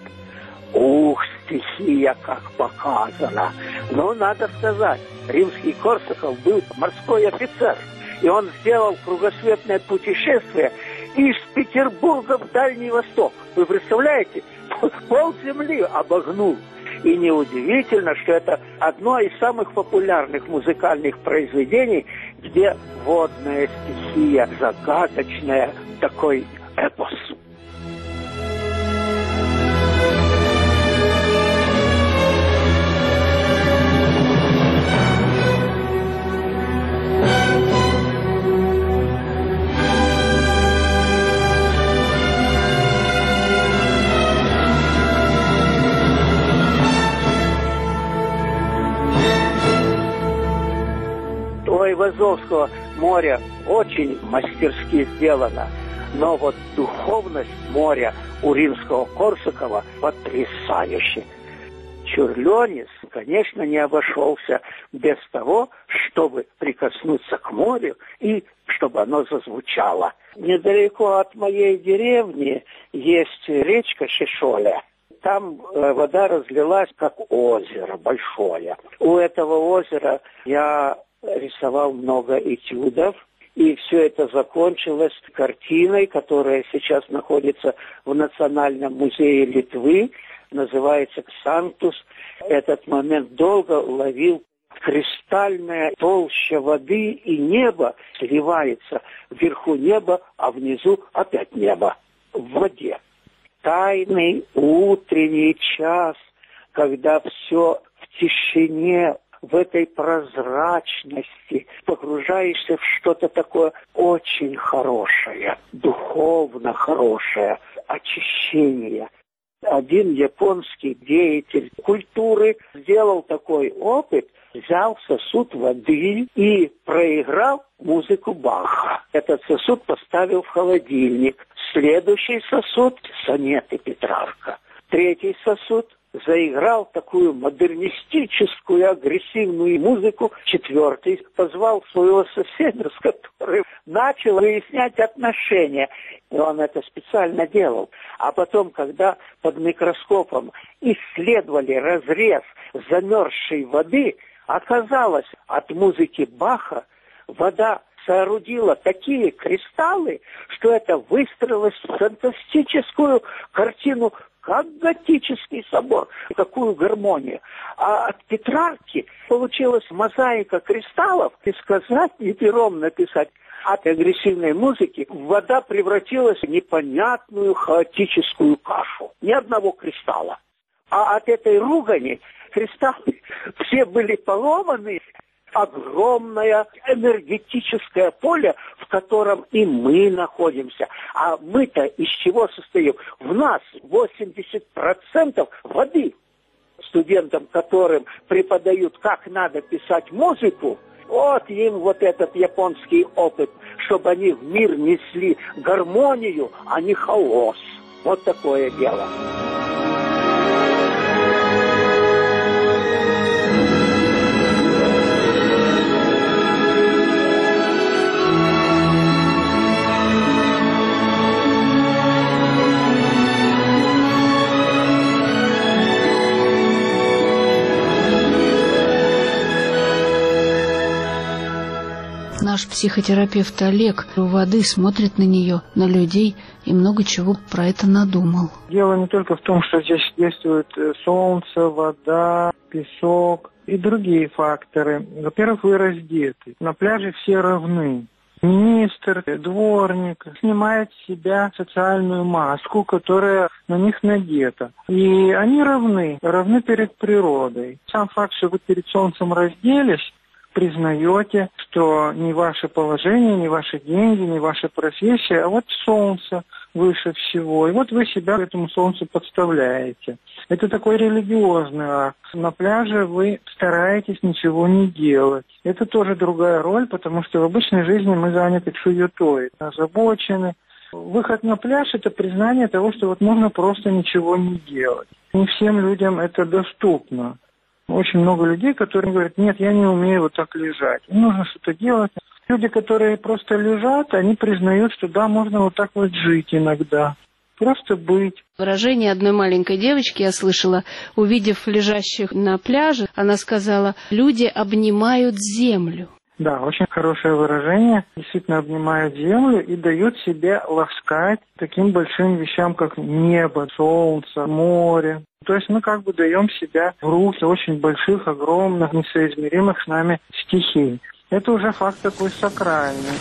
Ух, стихия как показана. Но надо сказать, римский Корсаков был морской офицер. И он сделал кругосветное путешествие из Петербурга в Дальний Восток. Вы представляете? Пол земли обогнул. И неудивительно, что это одно из самых популярных музыкальных произведений, где водная стихия, загадочная, такой эпос. У Азовского моря очень мастерски сделано, но вот духовность моря у римского Корсакова потрясающая. Чурленис, конечно, не обошелся без того, чтобы прикоснуться к морю и чтобы оно зазвучало. Недалеко от моей деревни есть речка Шишоля. Там вода разлилась, как озеро большое. У этого озера я рисовал много этюдов, и все это закончилось картиной, которая сейчас находится в Национальном музее Литвы, называется «Ксантус». Этот момент долго ловил. Кристальная толща воды и небо сливается. Вверху небо, а внизу опять небо в воде. Тайный утренний час, когда все в тишине, в этой прозрачности погружаешься в что-то такое очень хорошее, духовно хорошее, очищение. Один японский деятель культуры сделал такой опыт, взял сосуд воды и проиграл музыку Баха. Этот сосуд поставил в холодильник. Следующий сосуд — сонеты Петрарка. Третий сосуд — заиграл такую модернистическую, агрессивную музыку. Четвертый позвал своего соседа, с которым начал выяснять отношения. И он это специально делал. А потом, когда под микроскопом исследовали разрез замерзшей воды, оказалось, от музыки Баха вода соорудила такие кристаллы, что это выстроилось в фантастическую картину, как готический собор, какую гармонию. А от Петрарки получилась мозаика кристаллов, и сказать, не пером написать. От агрессивной музыки вода превратилась в непонятную хаотическую кашу. Ни одного кристалла. А от этой ругани кристаллы все были поломаны. огромное энергетическое поле, в котором и мы находимся. А мы-то из чего состоим? В нас восемьдесят процентов воды. Студентам, которым преподают, как надо писать музыку, вот им вот этот японский опыт, чтобы они в мир несли гармонию, а не хаос. Вот такое дело. Наш психотерапевт Олег у воды смотрит на нее, на людей и много чего про это надумал. Дело не только в том, что здесь действует солнце, вода, песок и другие факторы. Во-первых, вы раздеты. На пляже все равны. Министр, дворник снимает с себя социальную маску, которая на них надета. И они равны, равны перед природой. Сам факт, что вы перед солнцем разделись, признаете, что не ваше положение, не ваши деньги, не ваша профессия, а вот солнце выше всего. И вот вы себя этому солнцу подставляете. Это такой религиозный акт. На пляже вы стараетесь ничего не делать. Это тоже другая роль, потому что в обычной жизни мы заняты суетой, озабочены. Выход на пляж – это признание того, что вот можно просто ничего не делать. Не всем людям это доступно. Очень много людей, которые говорят, нет, я не умею вот так лежать. Им нужно что-то делать. Люди, которые просто лежат, они признают, что да, можно вот так вот жить иногда. Просто быть. Выражение одной маленькой девочки я слышала, увидев лежащих на пляже, она сказала, люди обнимают землю. Да, очень хорошее выражение. Действительно обнимают землю и дают себе ласкать таким большим вещам, как небо, солнце, море. То есть мы как бы даем себя в руки очень больших, огромных, несоизмеримых с нами стихий. Это уже факт такой сакральный.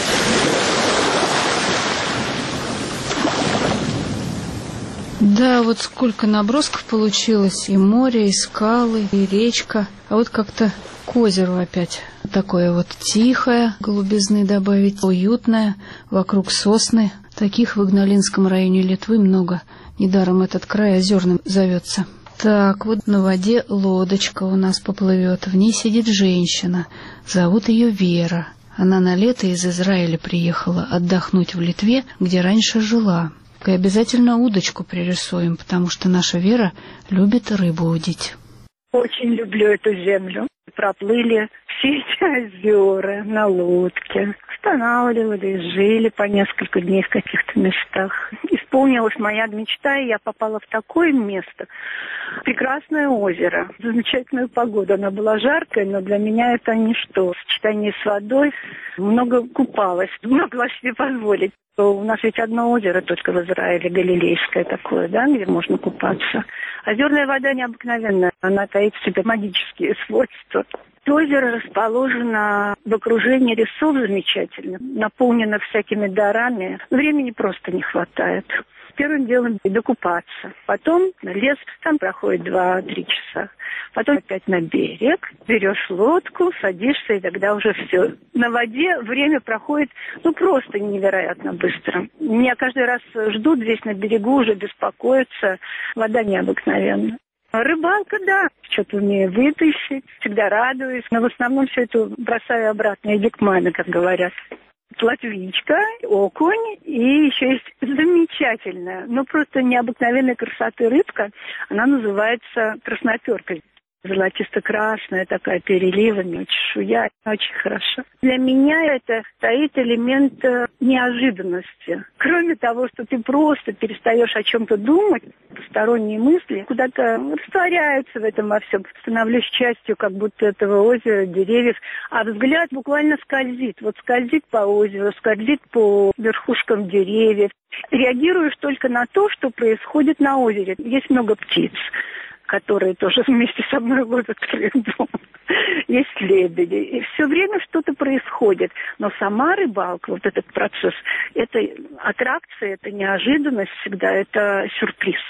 Да, вот сколько набросков получилось. И море, и скалы, и речка. А вот как-то к озеру опять. Такое вот тихое, голубизны добавить, уютное, вокруг сосны. Таких в Игналинском районе Литвы много. Недаром этот край озерным зовется. Так, вот на воде лодочка у нас поплывет. В ней сидит женщина. Зовут ее Вера. Она на лето из Израиля приехала отдохнуть в Литве, где раньше жила. И обязательно удочку пририсуем, потому что наша Вера любит рыбу удить. Очень люблю эту землю. Проплыли все эти озера на лодке. Останавливались, жили по несколько дней в каких-то местах. Исполнилась моя мечта, и я попала в такое место. Прекрасное озеро, замечательную погоду. Она была жаркая, но для меня это ничто. В сочетании с водой много купалась, могла себе позволить. У нас ведь одно озеро только в Израиле, Галилейское такое, да, где можно купаться. Озерная вода необыкновенная, она таит в себе магические свойства. Озеро расположено в окружении лесов замечательно, наполнено всякими дарами. Времени просто не хватает. Первым делом докупаться. Потом на лес, там проходит два-три часа. Потом опять на берег, берешь лодку, садишься, и тогда уже все. На воде время проходит, ну, просто невероятно быстро. Меня каждый раз ждут здесь на берегу, уже беспокоятся. Вода необыкновенная. Рыбалка, да, что-то умею вытащить, всегда радуюсь, но в основном все это бросаю обратно, иди к маме, как говорят. Плотвичка, окунь, и еще есть замечательная, но просто необыкновенной красоты рыбка, она называется красноперка. Золотисто-красная такая, переливами, чешуя, очень хорошо. Для меня это стоит элемент неожиданности. Кроме того, что ты просто перестаешь о чем-то думать, посторонние мысли куда-то растворяются в этом во всем. Становлюсь частью как будто этого озера, деревьев, а взгляд буквально скользит. Вот скользит по озеру, скользит по верхушкам деревьев. Реагируешь только на то, что происходит на озере. Есть много птиц, которые тоже вместе со мной ловят рыбу. Есть лебеди. И все время что-то происходит. Но сама рыбалка, вот этот процесс, это аттракция, это неожиданность всегда, это сюрприз.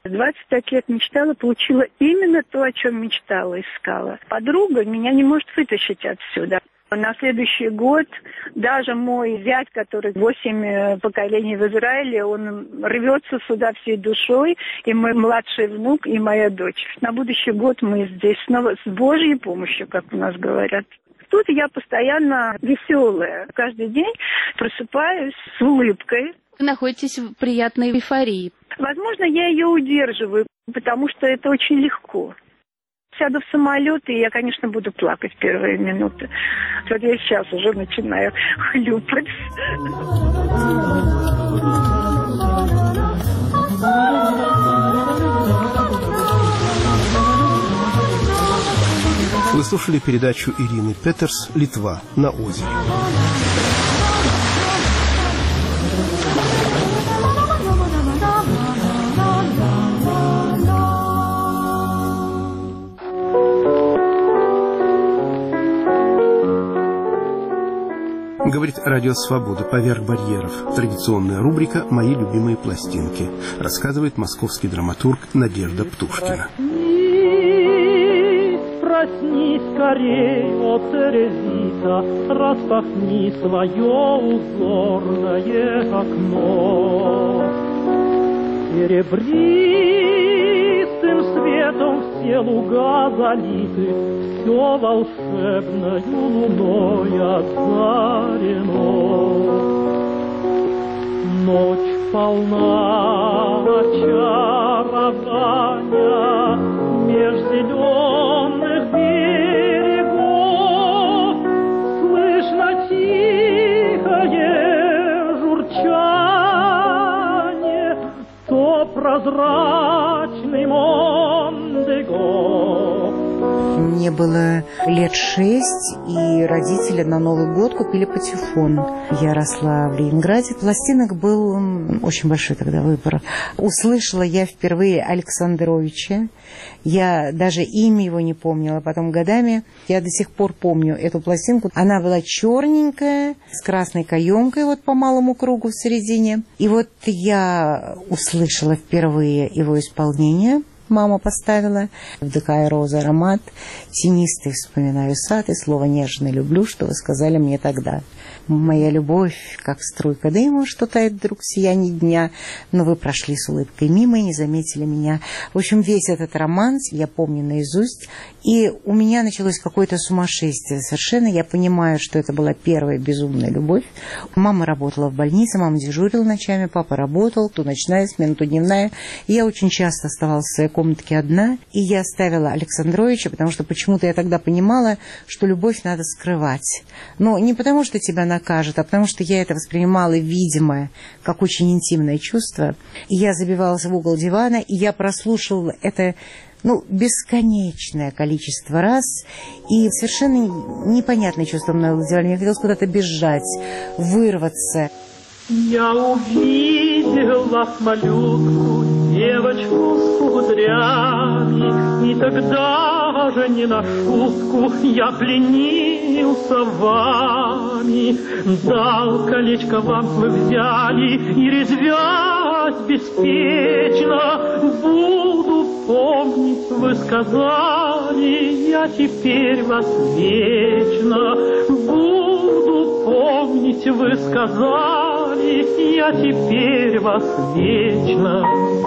двадцать пять лет мечтала, получила именно то, о чем мечтала, искала. Подруга меня не может вытащить отсюда. На следующий год даже мой зять, который восемь поколений в Израиле, он рвется сюда всей душой, и мой младший внук, и моя дочь. На будущий год мы здесь снова с Божьей помощью, как у нас говорят. Тут я постоянно веселая. Каждый день просыпаюсь с улыбкой. Вы находитесь в приятной эйфории. Возможно, я ее удерживаю, потому что это очень легко. Сяду в самолет, и я, конечно, буду плакать первые минуты. Вот я сейчас уже начинаю хлюпать. Вы слушали передачу Ирины Петерс «Литва на озере». Говорит Радио Свобода. Поверх барьеров. Традиционная рубрика «Мои любимые пластинки». Рассказывает московский драматург Надежда Птушкина. Проснись скорей, о Терезита, распахни свое узорное окно. Серебристым светом все луга залиты, все волшебною луной озарено. Ночь полна очарования меж зеленых берегов, слышно тихое журчание, то прозрачный Мондего. Мне было лет шесть, и родители на Новый год купили патефон. Я росла в Ленинграде. Пластинок был очень большой тогда выбор. Услышала я впервые Александровича. Я даже имя его не помнила. Потом годами я до сих пор помню эту пластинку. Она была черненькая, с красной каемкой вот по малому кругу в середине. И вот я услышала впервые его исполнение. Мама поставила «Вдыхая розы аромат, тенистый вспоминаю сад, и слово нежное люблю, что вы сказали мне тогда. Моя любовь, как струйка дыма, что тает вдруг в сиянии дня, но вы прошли с улыбкой мимо и не заметили меня». В общем, весь этот романс я помню наизусть, и у меня началось какое-то сумасшествие совершенно. Я понимаю, что это была первая безумная любовь. Мама работала в больнице, мама дежурила ночами, папа работал, то ночная смена, то дневная. И я очень часто оставалась в своей комнатке одна, и я оставила Александровича, потому что почему-то я тогда понимала, что любовь надо скрывать. Но не потому, что тебя накажут, а потому что я это воспринимала, видимо, как очень интимное чувство. И я забивалась в угол дивана, и я прослушивала это, ну, бесконечное количество раз, и совершенно непонятное чувство мной овладевали. Мне хотелось куда-то бежать, вырваться. Я увидела малютку, девочку с кудрями, и тогда же не на шутку я пленился вами. Дал колечко вам вы взяли, и резвясь беспечно буду помнить, вы сказали, я теперь вас вечно буду помнить, вы сказали, я теперь вас вечно.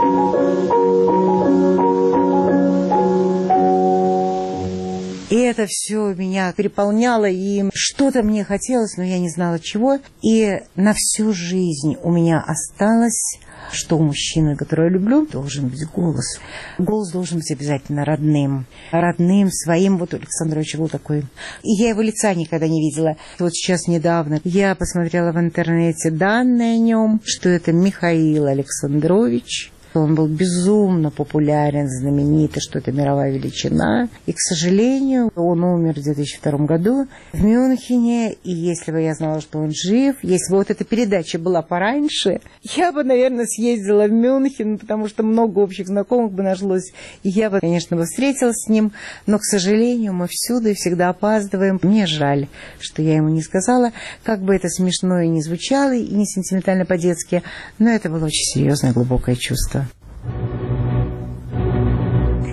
И это все меня переполняло, и что-то мне хотелось, но я не знала чего. И на всю жизнь у меня осталось, что у мужчины, которого я люблю, должен быть голос. Голос должен быть обязательно родным. Родным, своим. Вот у Александровича был такой. И я его лица никогда не видела. Вот сейчас недавно я посмотрела в интернете данные о нем, что это Михаил Александрович. Он был безумно популярен, знаменитый, что это мировая величина. И, к сожалению, он умер в две тысячи втором году в Мюнхене. И если бы я знала, что он жив, если бы вот эта передача была пораньше, я бы, наверное, съездила в Мюнхен, потому что много общих знакомых бы нашлось. И я бы, конечно, бы встретилась с ним. Но, к сожалению, мы всюду и всегда опаздываем. Мне жаль, что я ему не сказала. Как бы это смешно и не звучало, и не сентиментально по-детски, но это было очень серьезное, глубокое чувство.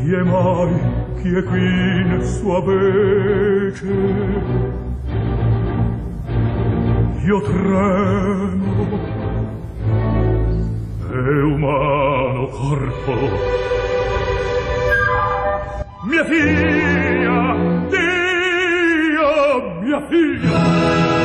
chi è mai, chi è qui nel sua vece? Io tremo, è umano corpo. Mia figlia, Dio, mia figlia.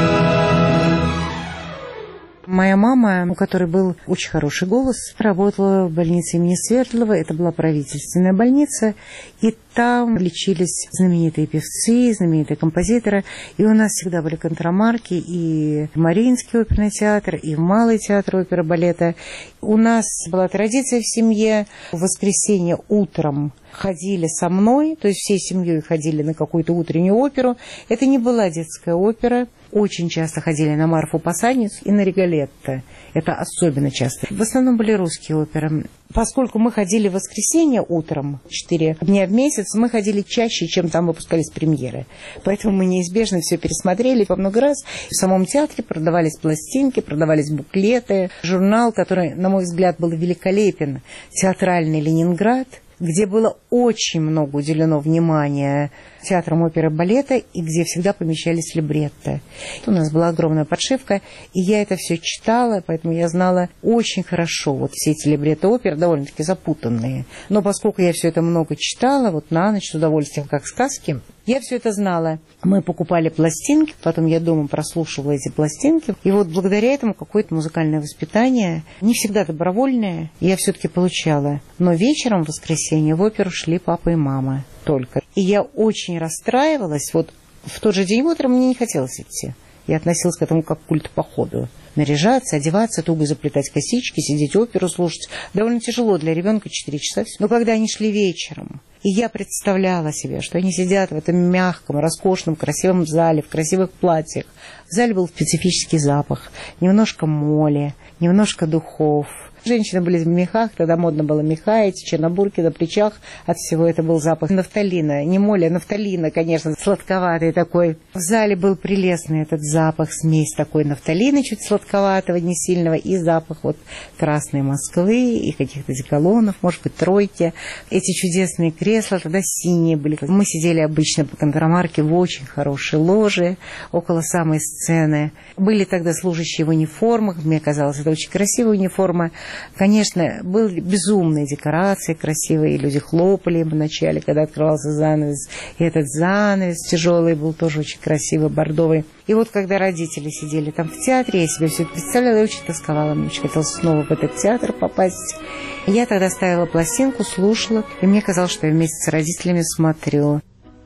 Моя мама, у которой был очень хороший голос, работала в больнице имени Свердлова. Это была правительственная больница. И там лечились знаменитые певцы, знаменитые композиторы. И у нас всегда были контрамарки и в Мариинский оперный театр, и в Малый театр оперы и балета. У нас была традиция в семье. В воскресенье утром ходили со мной, то есть всей семьей ходили на какую-то утреннюю оперу. Это не была детская опера. Очень часто ходили на Марфу Посадницу и на Риголетто. Это особенно часто. В основном были русские оперы. Поскольку мы ходили в воскресенье утром, четыре дня в месяц, мы ходили чаще, чем там выпускались премьеры. Поэтому мы неизбежно все пересмотрели по много раз. В самом театре продавались пластинки, продавались буклеты. Журнал, который, на мой взгляд, был великолепен, «Театральный Ленинград», где было очень много уделено внимания театрам оперы и балета, и где всегда помещались либретто. У нас была огромная подшивка, и я это все читала, поэтому я знала очень хорошо вот все эти либретто оперы, довольно-таки запутанные. Но поскольку я все это много читала, вот на ночь с удовольствием, как сказки, я все это знала. Мы покупали пластинки, потом я дома прослушивала эти пластинки. И вот благодаря этому какое-то музыкальное воспитание, не всегда добровольное, я все-таки получала. Но вечером в воскресенье в оперу шли папа и мама только. И я очень расстраивалась. Вот в тот же день утром мне не хотелось идти. Я относилась к этому как к культпоходу. Наряжаться, одеваться, туго заплетать косички, сидеть оперу слушать. Довольно тяжело для ребенка четыре часа. Но когда они шли вечером, и я представляла себе, что они сидят в этом мягком, роскошном, красивом зале, в красивых платьях. В зале был специфический запах. Немножко моли, немножко духов. Женщины были в мехах, тогда модно было меха, эти чернобурки на плечах. От всего это был запах нафталина. Не моли, а нафталина, конечно, сладковатый такой. В зале был прелестный этот запах, смесь такой нафталина, чуть сладковатого, не сильного, и запах вот красной Москвы, и каких-то деколонов, может быть, тройки. Эти чудесные кресла тогда синие были. Мы сидели обычно по контрамарке в очень хорошей ложе, около самой сцены. Были тогда служащие в униформах, мне казалось, это очень красивая униформа. Конечно, были безумные декорации красивые, люди хлопали им вначале, когда открывался занавес. И этот занавес тяжелый был тоже очень красивый, бордовый. И вот когда родители сидели там в театре, я себе все это представляла, я очень тосковала, мне очень хотелось снова в этот театр попасть. Я тогда ставила пластинку, слушала, и мне казалось, что я вместе с родителями смотрю.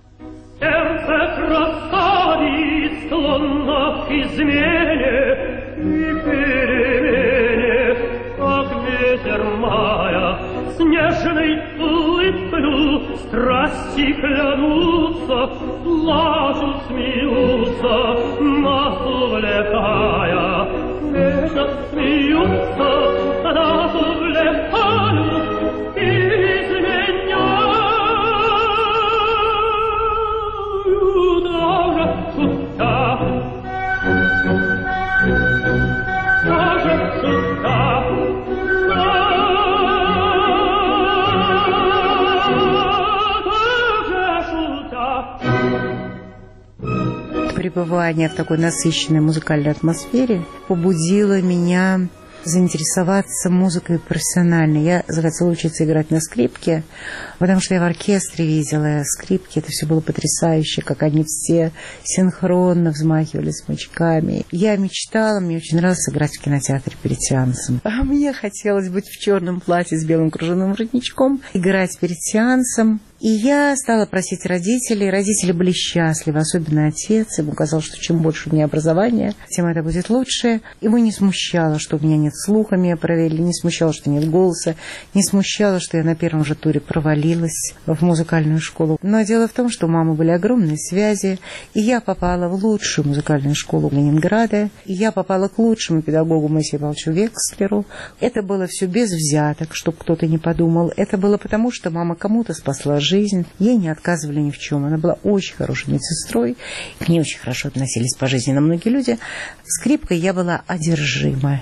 Снежной улыбкою страсти клянутся, плачут, смеются, нас увлекая. Нежно смеются, нас увлекают и изменяют, даже шутя. Даже шутя. Пребывание в такой насыщенной музыкальной атмосфере побудило меня заинтересоваться музыкой профессионально. Я захотела учиться играть на скрипке, потому что я в оркестре видела скрипки. Это все было потрясающе, как они все синхронно взмахивали смычками. Я мечтала, мне очень нравилось играть в кинотеатре перед сеансом. А мне хотелось быть в черном платье с белым кружевным воротничком, играть перед сеансом. И я стала просить родителей. Родители были счастливы, особенно отец. Ему казалось, что чем больше у меня образования, тем это будет лучше. Его не смущало, что у меня нет слуха, меня проверили, не смущало, что нет голоса, не смущало, что я на первом же туре провалилась в музыкальную школу. Но дело в том, что у мамы были огромные связи, и я попала в лучшую музыкальную школу Ленинграда, и я попала к лучшему педагогу Моисею Павловичу Векслеру. Это было все без взяток, чтобы кто-то не подумал. Это было потому, что мама кому-то спасла жизнь. Жизнь. Ей не отказывали ни в чем. Она была очень хорошей медсестрой. К ней очень хорошо относились по жизни на многие люди. Скрипкой я была одержима.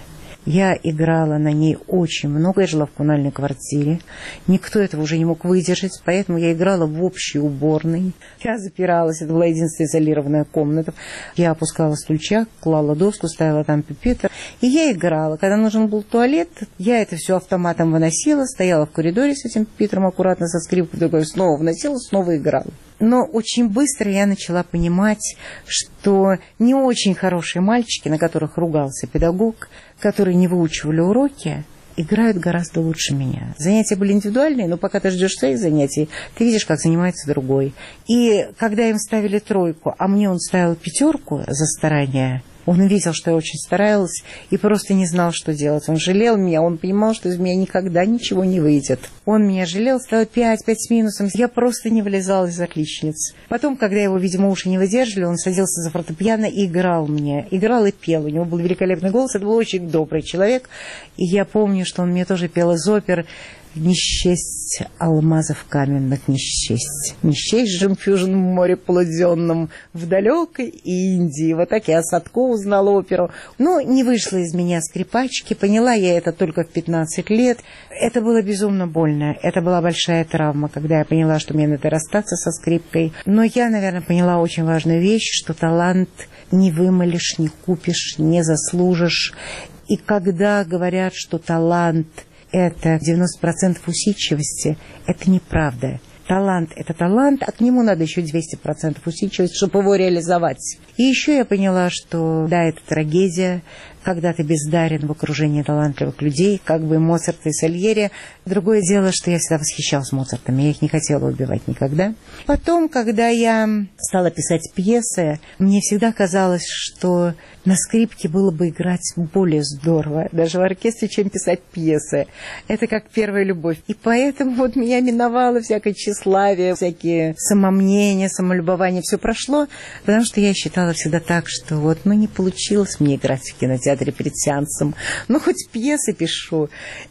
Я играла на ней очень много, я жила в коммунальной квартире. Никто этого уже не мог выдержать, поэтому я играла в общей уборной. Я запиралась, это была единственная изолированная комната. Я опускала стульчак, клала доску, ставила там пюпитр, и я играла. Когда нужен был туалет, я это все автоматом выносила, стояла в коридоре с этим пюпитром аккуратно, со скрипкой, другой снова вносила, снова играла. Но очень быстро я начала понимать, что не очень хорошие мальчики, на которых ругался педагог, которые не выучивали уроки, играют гораздо лучше меня. Занятия были индивидуальные, но пока ты ждешь своих занятий, ты видишь, как занимается другой. И когда им ставили тройку, а мне он ставил пятерку за старание, он увидел, что я очень старалась, и просто не знал, что делать. Он жалел меня, он понимал, что из меня никогда ничего не выйдет. Он меня жалел, ставил пять, пять с минусом. Я просто не вылезала из отличниц. Потом, когда его, видимо, уши не выдерживали, он садился за фортепиано и играл мне. Играл и пел. У него был великолепный голос, это был очень добрый человек. И я помню, что он мне тоже пел из опер «Не счесть алмазов каменных, не счесть, не счесть жемчужин в море полуденном, в далекой Индии». Вот так я Садко узнала оперу. Но не вышла из меня скрипачки, поняла я это только в пятнадцать лет. Это было безумно больно, это была большая травма, когда я поняла, что мне надо расстаться со скрипкой. Но я, наверное, поняла очень важную вещь, что талант не вымолишь, не купишь, не заслужишь. И когда говорят, что талант – это девяносто процентов усидчивости, это неправда. Талант – это талант, а к нему надо еще двести процентов усидчивости, чтобы его реализовать. И еще я поняла, что да, это трагедия, когда ты бездарен в окружении талантливых людей, как бы Моцарта и Сальери. Другое дело, что я всегда восхищалась Моцартом, я их не хотела убивать никогда. Потом, когда я стала писать пьесы, мне всегда казалось, что на скрипке было бы играть более здорово, даже в оркестре, чем писать пьесы. Это как первая любовь. И поэтому вот меня миновало всякое тщеславие, всякие самомнения, самолюбование, все прошло, потому что я считала всегда так, что вот, ну, не получилось мне играть в кинотеатре перед сеансом, ну, хоть пьесы пишу.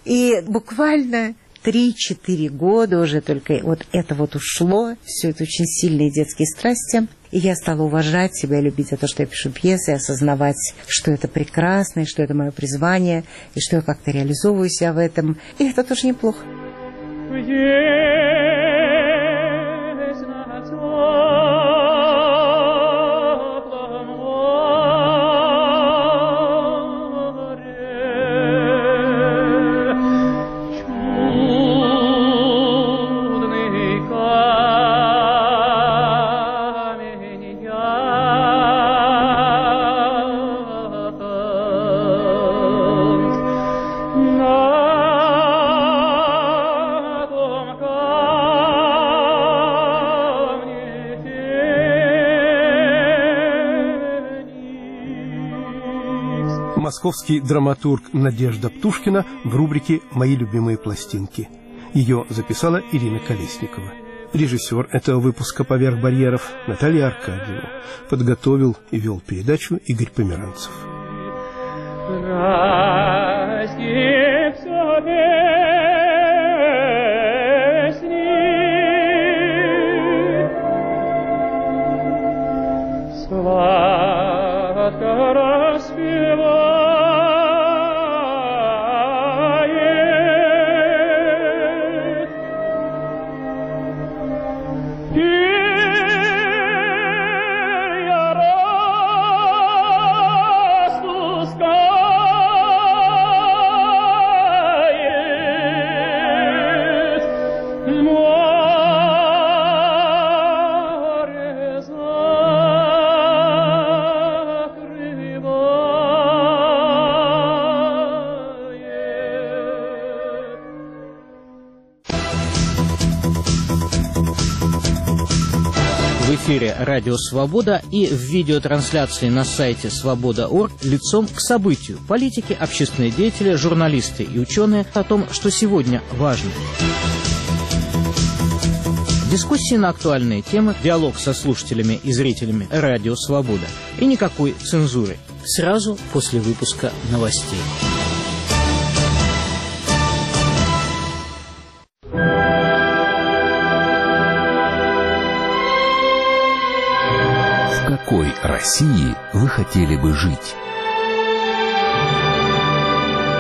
И буквально три-четыре года уже только вот это вот ушло, все это очень сильные детские страсти. И я стала уважать себя, любить за то, что я пишу пьесы, осознавать, что это прекрасно, и что это мое призвание, и что я как-то реализовываю себя в этом. И это тоже неплохо. Московский драматург Надежда Птушкина в рубрике «Мои любимые пластинки». Ее записала Ирина Колесникова. Режиссер этого выпуска «Поверх барьеров» Наталья Аркадьева. Подготовил и вел передачу Игорь Померанцев. В эфире «Радио Свобода» и в видеотрансляции на сайте свобода точка орг лицом к событию. Политики, общественные деятели, журналисты и ученые о том, что сегодня важно. Дискуссии на актуальные темы, диалог со слушателями и зрителями «Радио Свобода». И никакой цензуры. Сразу после выпуска новостей. В какой России вы хотели бы жить?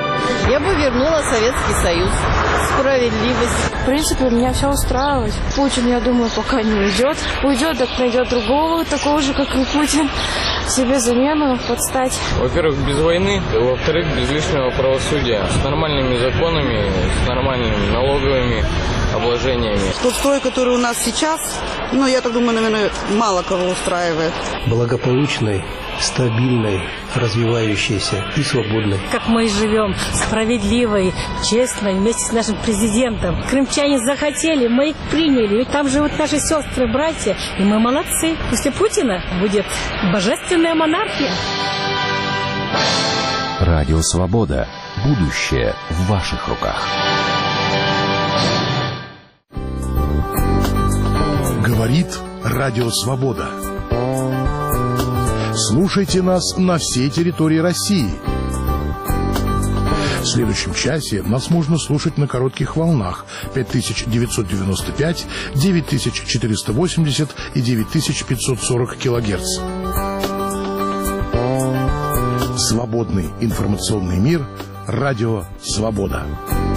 бы вернула Советский Союз. Справедливость. В принципе, меня все устраивает. Путин, я думаю, пока не уйдет. Уйдет, так найдет другого, такого же, как и Путин. Себе замену подстать. Во-первых, без войны. Во-вторых, без лишнего правосудия. С нормальными законами, с нормальными налоговыми обложениями. Тот строй, который у нас сейчас, ну, я так думаю, наверное, мало кого устраивает. Благополучной, стабильной, развивающейся и свободной. Как мы живем, справедливой, честной, вместе с нашим президентом. Крымчане захотели, мы их приняли. Ведь там живут наши сестры, братья, и мы молодцы. После Путина будет божественная монархия. Радио «Свобода». Будущее в ваших руках. Говорит Радио «Свобода». Слушайте нас на всей территории России. В следующем часе нас можно слушать на коротких волнах пять тысяч девятьсот девяносто пять, девять тысяч четыреста восемьдесят и девять тысяч пятьсот сорок килогерц. Свободный информационный мир. Радио «Свобода».